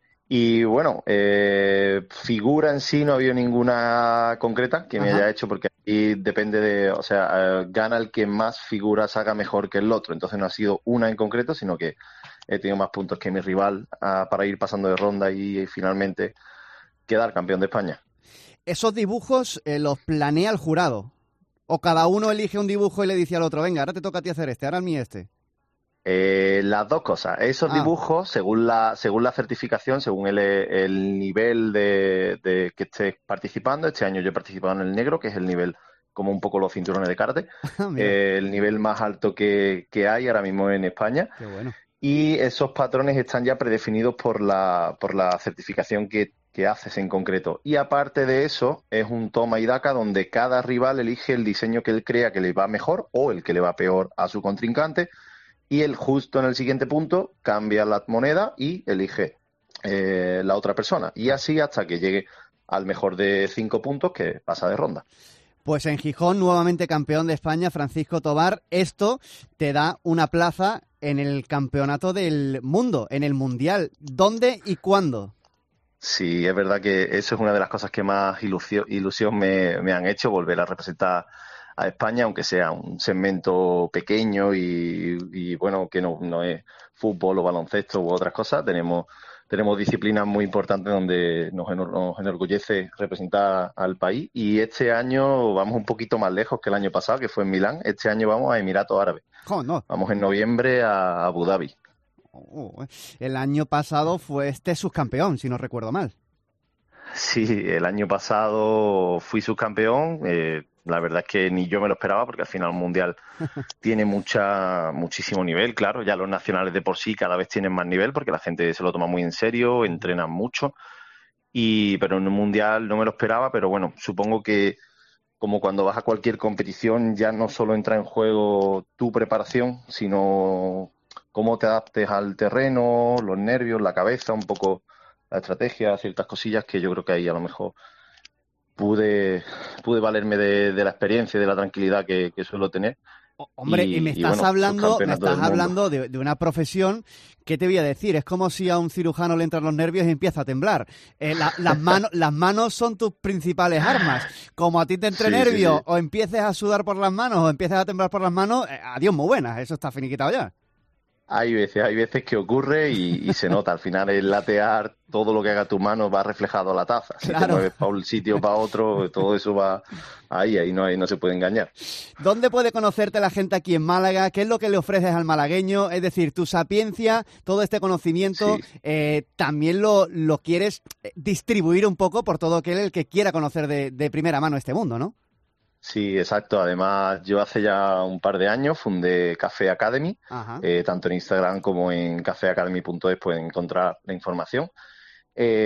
Speaker 12: Y bueno, eh, figura en sí no ha habido ninguna concreta que me Ajá. haya hecho, porque aquí depende de, o sea, eh, gana el que más figuras haga mejor que el otro. Entonces no ha sido una en concreto, sino que he tenido más puntos que mi rival uh, para ir pasando de ronda y, y finalmente quedar campeón de España.
Speaker 3: ¿Esos dibujos eh, los planea el jurado? ¿O cada uno elige un dibujo y le dice al otro, venga, ahora te toca a ti hacer este, ahora a mí este?
Speaker 12: Eh, las dos cosas. Esos ah. dibujos, según la según la certificación, según el, el nivel de, de que estés participando, este año yo he participado en el negro, que es el nivel como un poco los cinturones de karate, eh, el nivel más alto que, que hay ahora mismo en España.
Speaker 3: Qué bueno.
Speaker 12: Y esos patrones están ya predefinidos por la por la certificación que que haces en concreto. Y aparte de eso, es un toma y daca donde cada rival elige el diseño que él crea que le va mejor o el que le va peor a su contrincante, y él justo en el siguiente punto cambia la moneda y elige eh, la otra persona. Y así hasta que llegue al mejor de cinco puntos, que pasa de ronda.
Speaker 3: Pues en Gijón, nuevamente campeón de España, Francisco Tobar. Esto te da una plaza en el campeonato del mundo, en el Mundial. ¿Dónde y cuándo?
Speaker 12: Sí, es verdad que eso es una de las cosas que más ilusión, ilusión me, me han hecho, volver a representar a España, aunque sea un segmento pequeño y, y bueno, que no, no es fútbol o baloncesto u otras cosas. Tenemos tenemos disciplinas muy importantes donde nos, nos enorgullece representar al país, y este año vamos un poquito más lejos que el año pasado, que fue en Milán. Este año vamos a Emiratos Árabes.
Speaker 3: Oh, no.
Speaker 12: Vamos en noviembre a Abu Dhabi.
Speaker 3: Oh, el año pasado fue este subcampeón, si no recuerdo mal.
Speaker 12: Sí, el año pasado fui subcampeón. Eh, la verdad es que ni yo me lo esperaba, porque al final el Mundial tiene mucha muchísimo nivel. Claro, ya los nacionales de por sí cada vez tienen más nivel, porque la gente se lo toma muy en serio, entrenan mucho. Y pero en un Mundial no me lo esperaba, pero bueno, supongo que como cuando vas a cualquier competición, ya no solo entra en juego tu preparación, sino cómo te adaptes al terreno, los nervios, la cabeza, un poco la estrategia, ciertas cosillas que yo creo que ahí a lo mejor pude pude valerme de, de la experiencia y de la tranquilidad que, que suelo tener.
Speaker 3: Hombre, y, y me estás y bueno, hablando, me estás hablando de, de una profesión que te voy a decir, es como si a un cirujano le entran los nervios y empieza a temblar. Eh, la, las, manos, las manos son tus principales armas. Como a ti te entre sí, nervios, sí, sí. o empieces a sudar por las manos o empieces a temblar por las manos, eh, adiós, muy buenas, eso está finiquitado ya.
Speaker 12: Hay veces, hay veces que ocurre y, y se nota. Al final el latear, todo lo que haga tu mano va reflejado a la taza. Si claro. te mueves para un sitio o para otro, todo eso va ahí, ahí no, ahí no se puede engañar.
Speaker 3: ¿Dónde puede conocerte la gente aquí en Málaga? ¿Qué es lo que le ofreces al malagueño? Es decir, tu sapiencia, todo este conocimiento, sí. eh, también lo, lo quieres distribuir un poco por todo aquel el que quiera conocer de, de primera mano este mundo, ¿no?
Speaker 12: Sí, exacto. Además, yo hace ya un par de años fundé Café Academy, eh, tanto en Instagram como en café academy punto es pueden encontrar la información. Eh,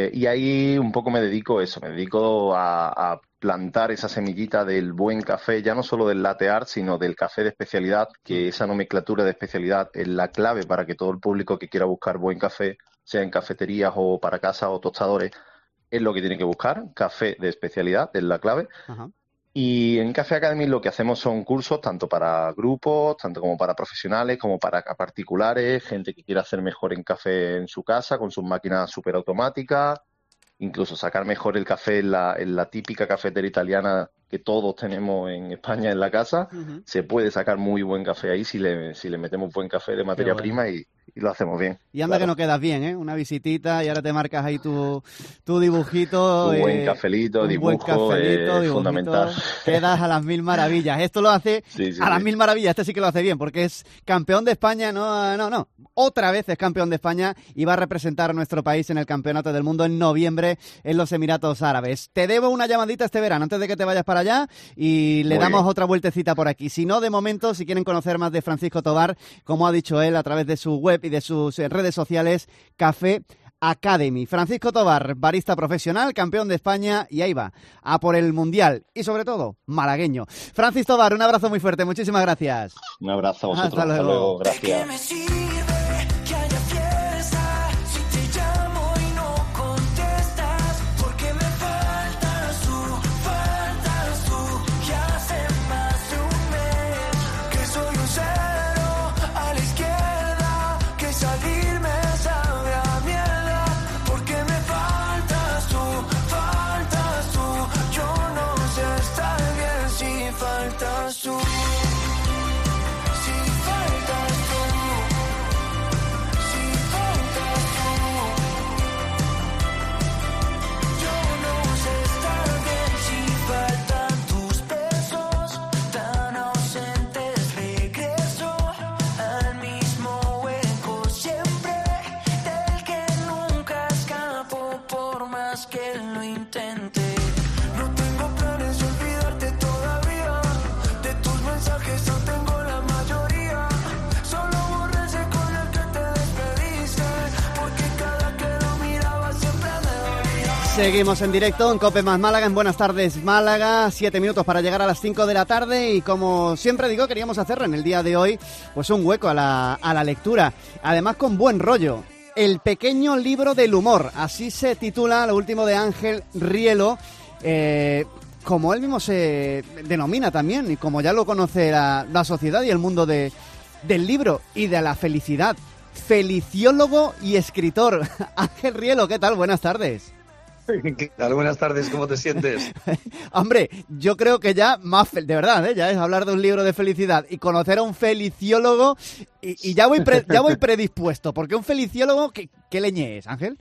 Speaker 12: Eh, y ahí un poco me dedico a eso, me dedico a, a plantar esa semillita del buen café, ya no solo del latte art, sino del café de especialidad, que esa nomenclatura de especialidad es la clave para que todo el público que quiera buscar buen café, sea en cafeterías o para casa o tostadores, es lo que tiene que buscar, café de especialidad, es la clave.
Speaker 3: Ajá.
Speaker 12: Y en Café Academy lo que hacemos son cursos tanto para grupos, tanto como para profesionales, como para particulares, gente que quiera hacer mejor en café en su casa, con sus máquinas súper automáticas, incluso sacar mejor el café en la, en la típica cafetera italiana que todos tenemos en España en la casa. Uh-huh. Se puede sacar muy buen café ahí si le, si le metemos buen café de materia bueno. prima y, y lo hacemos bien.
Speaker 3: Y anda claro. que no quedas bien, ¿eh? Una visitita y ahora te marcas ahí tu, tu dibujito.
Speaker 12: Un
Speaker 3: eh,
Speaker 12: buen cafelito,
Speaker 3: un
Speaker 12: dibujo,
Speaker 3: buen cafelito,
Speaker 12: eh, fundamental.
Speaker 3: Quedas a las mil maravillas. Esto lo hace
Speaker 12: sí, sí,
Speaker 3: a las
Speaker 12: sí.
Speaker 3: mil maravillas. Este sí que lo hace bien porque es campeón de España. No, no, no. Otra vez es campeón de España y va a representar a nuestro país en el Campeonato del Mundo en noviembre en los Emiratos Árabes. Te debo una llamadita este verano antes de que te vayas para allá y le Muy damos bien. otra vueltecita por aquí. Si no, de momento, si quieren conocer más de Francisco Tobar, como ha dicho él a través de su web y de sus redes sociales, Café Academy. Francisco Tobar, barista profesional, campeón de España y ahí va, a por el Mundial y sobre todo, malagueño. Francis Tobar, un abrazo muy fuerte, muchísimas gracias.
Speaker 12: Un abrazo a vosotros,
Speaker 3: hasta luego,
Speaker 12: hasta luego. Gracias.
Speaker 3: Seguimos en directo en COPE más Málaga, en Buenas Tardes Málaga, siete minutos para llegar a las cinco de la tarde y como siempre digo, queríamos hacerlo en el día de hoy, pues un hueco a la, a la lectura, además con buen rollo. El pequeño libro del humor, así se titula lo último de Ángel Rielo, eh, como él mismo se denomina también y como ya lo conoce la, la sociedad y el mundo de, del libro y de la felicidad. Feliciólogo y escritor. Ángel Rielo, ¿qué tal? Buenas tardes.
Speaker 13: ¿Qué tal? Buenas tardes, ¿cómo te sientes?
Speaker 3: Hombre, yo creo que ya más, fe- de verdad, ¿eh? Ya es hablar de un libro de felicidad y conocer a un feliciólogo y, y ya voy pre- ya voy predispuesto, porque un feliciólogo, ¿qué, qué leñe es, Ángel?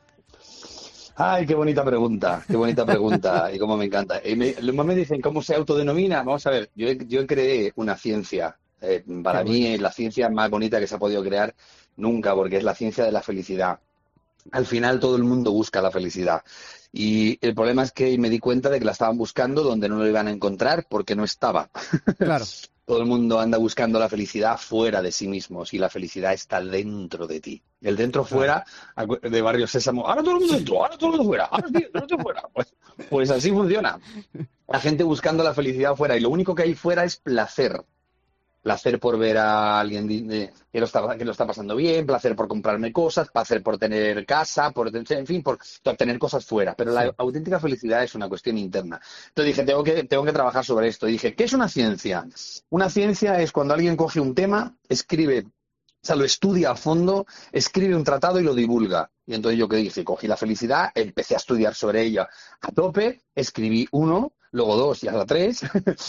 Speaker 13: Ay, qué bonita pregunta, qué bonita pregunta y cómo me encanta. Y me, los me dicen, ¿cómo se autodenomina? Vamos a ver, yo, yo creé una ciencia, eh, para qué mí bueno. Es la ciencia más bonita que se ha podido crear nunca, porque es la ciencia de la felicidad. Al final todo el mundo busca la felicidad y el problema es que me di cuenta de que la estaban buscando donde no lo iban a encontrar porque no estaba.
Speaker 3: Claro.
Speaker 13: Todo el mundo anda buscando la felicidad fuera de sí mismos y la felicidad está dentro de ti. El dentro fuera de Barrio Sésamo, ahora todo el mundo dentro, ahora todo el mundo fuera, ahora sí, no estoy fuera. Pues, pues así funciona. La gente buscando la felicidad fuera y lo único que hay fuera es placer. Placer por ver a alguien de, que, lo está, que lo está pasando bien, placer por comprarme cosas, placer por tener casa, por en fin, por obtener cosas fuera. Pero la sí. auténtica felicidad es una cuestión interna. Entonces dije, tengo que, tengo que trabajar sobre esto. Y dije, ¿qué es una ciencia? Una ciencia es cuando alguien coge un tema, escribe, o sea, lo estudia a fondo, escribe un tratado y lo divulga. Y entonces yo qué dije, cogí la felicidad, empecé a estudiar sobre ella a tope, escribí uno, luego dos y hasta tres,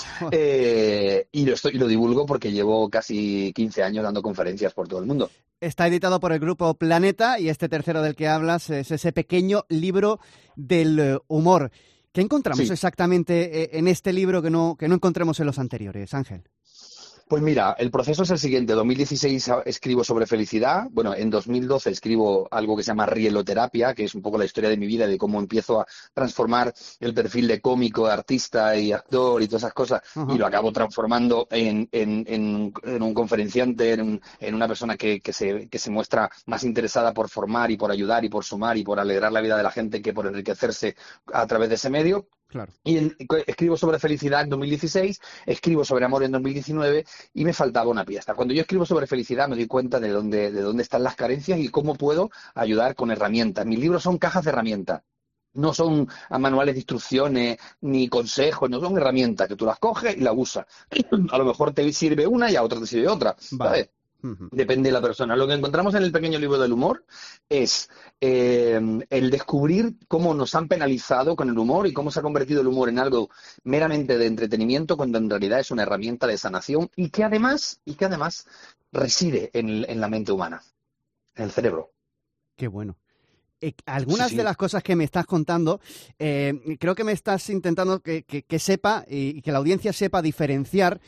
Speaker 13: eh, y, lo estoy, y lo divulgo porque llevo casi quince años dando conferencias por todo el mundo.
Speaker 3: Está editado por el grupo Planeta y este tercero del que hablas es ese pequeño libro del humor. ¿Qué encontramos sí. exactamente en este libro que no, que no encontremos en los anteriores, Ángel?
Speaker 13: Pues mira, el proceso es el siguiente. En dos mil dieciséis escribo sobre felicidad. Bueno, en dos mil doce escribo algo que se llama rieloterapia, que es un poco la historia de mi vida, de cómo empiezo a transformar el perfil de cómico, de artista y actor y todas esas cosas, uh-huh. y lo acabo transformando en, en, en, en un conferenciante, en, un, en una persona que, que, se, que se muestra más interesada por formar y por ayudar y por sumar y por alegrar la vida de la gente que por enriquecerse a través de ese medio.
Speaker 3: Claro.
Speaker 13: Y en, escribo sobre felicidad en dos mil dieciséis, escribo sobre amor en dos mil diecinueve y me faltaba una pieza. Cuando yo escribo sobre felicidad me doy cuenta de dónde, de dónde están las carencias y cómo puedo ayudar con herramientas. Mis libros son cajas de herramientas. No son manuales de instrucciones ni consejos, no son herramientas que tú las coges y las usas. A lo mejor te sirve una y a otra te sirve otra.
Speaker 3: Vale.
Speaker 13: ¿Sabes? Uh-huh. Depende de la persona. Lo que encontramos en el pequeño libro del humor es eh, el descubrir cómo nos han penalizado con el humor y cómo se ha convertido el humor en algo meramente de entretenimiento cuando en realidad es una herramienta de sanación y que además, y que además reside en, en la mente humana, en el cerebro.
Speaker 3: Qué bueno. Eh, algunas
Speaker 13: sí, sí.
Speaker 3: de las cosas que me estás contando, eh, creo que me estás intentando que, que, que sepa y, y que la audiencia sepa diferenciar.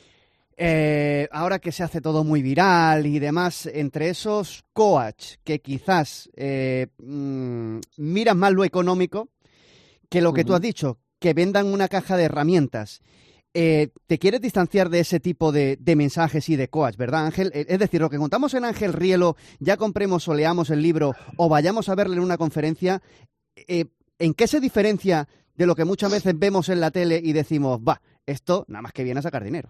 Speaker 3: Eh, ahora que se hace todo muy viral y demás, entre esos coach que quizás eh, mmm, miran más lo económico que lo que uh-huh. tú has dicho, que vendan una caja de herramientas. Eh, ¿Te quieres distanciar de ese tipo de, de mensajes y de coach, verdad, Ángel? Es decir, lo que contamos en Ángel Rielo, ya compremos o leamos el libro o vayamos a verle en una conferencia, eh, ¿en qué se diferencia de lo que muchas veces vemos en la tele y decimos, va, esto nada más que viene a sacar dinero?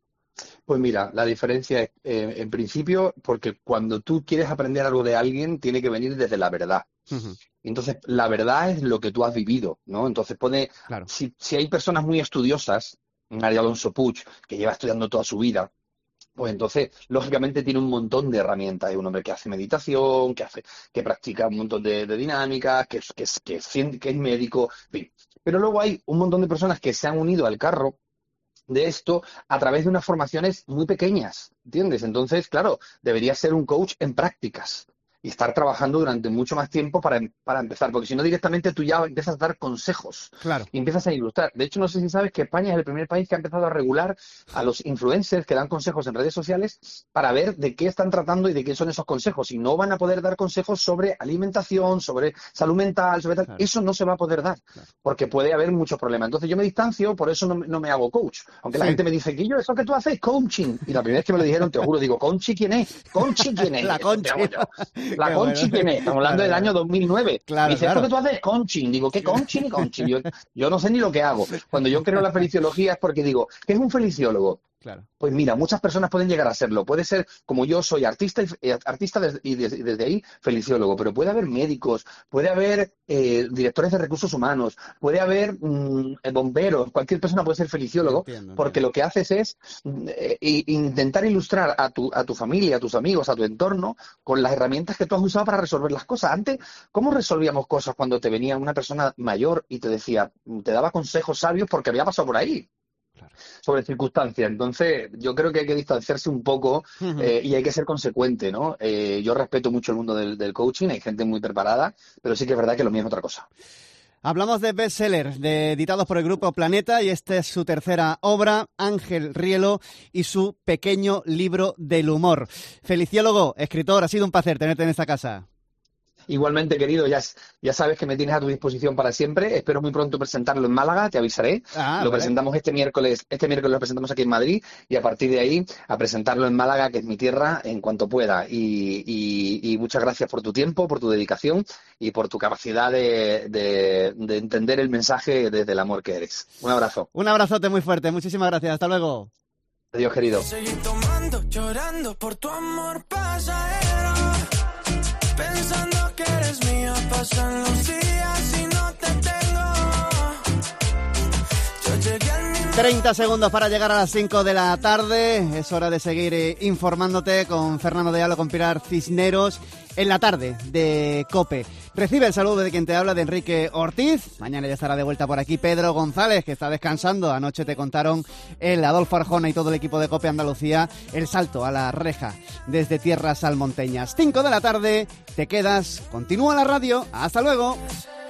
Speaker 13: Pues mira, la diferencia es, eh, en principio, porque cuando tú quieres aprender algo de alguien, tiene que venir desde la verdad. Uh-huh. Entonces, la verdad es lo que tú has vivido, ¿no? Entonces, pone,
Speaker 3: claro.
Speaker 13: si, si hay personas muy estudiosas, María Alonso Puig, que lleva estudiando toda su vida, pues entonces, lógicamente, tiene un montón de herramientas. Es un hombre que hace meditación, que hace, que practica un montón de, de dinámicas, que, que, que, que, que es médico, en fin. Pero luego hay un montón de personas que se han unido al carro de esto a través de unas formaciones muy pequeñas, ¿entiendes? Entonces, claro, debería ser un coach en prácticas y estar trabajando durante mucho más tiempo para, para empezar, porque si no directamente tú ya empiezas a dar consejos
Speaker 3: claro.
Speaker 13: y empiezas a ilustrar. De hecho, no sé si sabes que España es el primer país que ha empezado a regular a los influencers que dan consejos en redes sociales para ver de qué están tratando y de qué son esos consejos. Y no van a poder dar consejos sobre alimentación, sobre salud mental, sobre tal. Claro. Eso no se va a poder dar, claro. porque puede haber muchos problemas. Entonces yo me distancio, por eso no, no me hago coach. Aunque sí. la gente me dice, Guillo, eso que tú haces, coaching. Y la primera vez que me lo dijeron, te juro, digo, ¿Conchi quién es? ¿Conchi quién es?
Speaker 3: La Conchi.
Speaker 13: La Conchi quién es. Estamos hablando claro, del año dos mil nueve.
Speaker 3: Claro,
Speaker 13: me dice,
Speaker 3: claro.
Speaker 13: ¿esto que tú haces? Coaching. Digo, ¿qué coaching ni coaching? Yo, yo no sé ni lo que hago. Cuando yo creo la feliciología es porque digo, ¿qué es un feliciólogo?
Speaker 3: Claro.
Speaker 13: Pues mira, muchas personas pueden llegar a serlo. Puede ser, como yo soy artista y, eh, artista desde, y desde, desde ahí feliciólogo, pero puede haber médicos, puede haber eh, directores de recursos humanos, puede haber mmm, bomberos, cualquier persona puede ser feliciólogo, entiendo, porque entiendo. Lo que haces es eh, intentar ilustrar a tu, a tu familia, a tus amigos, a tu entorno, con las herramientas que tú has usado para resolver las cosas. Antes, ¿cómo resolvíamos cosas cuando te venía una persona mayor y te decía, te daba consejos sabios porque había pasado por ahí? Claro. Sobre circunstancias. Entonces, yo creo que hay que distanciarse un poco uh-huh. eh, y hay que ser consecuente, ¿no? Eh, yo respeto mucho el mundo del, del coaching, hay gente muy preparada, pero sí que es verdad que lo mío es otra cosa.
Speaker 3: Hablamos de bestsellers, de editados por el Grupo Planeta, y esta es su tercera obra, Ángel Rielo y su pequeño libro del humor. Feliciólogo, escritor, ha sido un placer tenerte en esta casa.
Speaker 13: Igualmente, querido, ya, ya sabes que me tienes a tu disposición para siempre. Espero muy pronto presentarlo en Málaga, te avisaré. Ah, lo vale. presentamos este miércoles, este miércoles lo presentamos aquí en Madrid y a partir de ahí a presentarlo en Málaga, que es mi tierra, en cuanto pueda. Y, y, y muchas gracias por tu tiempo, por tu dedicación y por tu capacidad de, de, de entender el mensaje desde el amor que eres. Un abrazo.
Speaker 3: Un abrazote muy fuerte, muchísimas gracias, hasta luego.
Speaker 13: Adiós, querido.
Speaker 8: Seguí tomando, llorando por tu amor pasajero, pensando que eres mía, pasan los días y no te tengo. Yo llegué al mismo...
Speaker 3: treinta segundos para llegar a las cinco de la tarde. Es hora de seguir eh, informándote con Fernando de Alo, con Pilar Cisneros, en la tarde de COPE. Recibe el saludo de quien te habla, de Enrique Ortiz. Mañana ya estará de vuelta por aquí Pedro González, que está descansando. Anoche te contaron el Adolfo Arjona y todo el equipo de COPE Andalucía el salto a la reja desde tierras salmonteñas. cinco de la tarde, te quedas, continúa la radio. Hasta luego.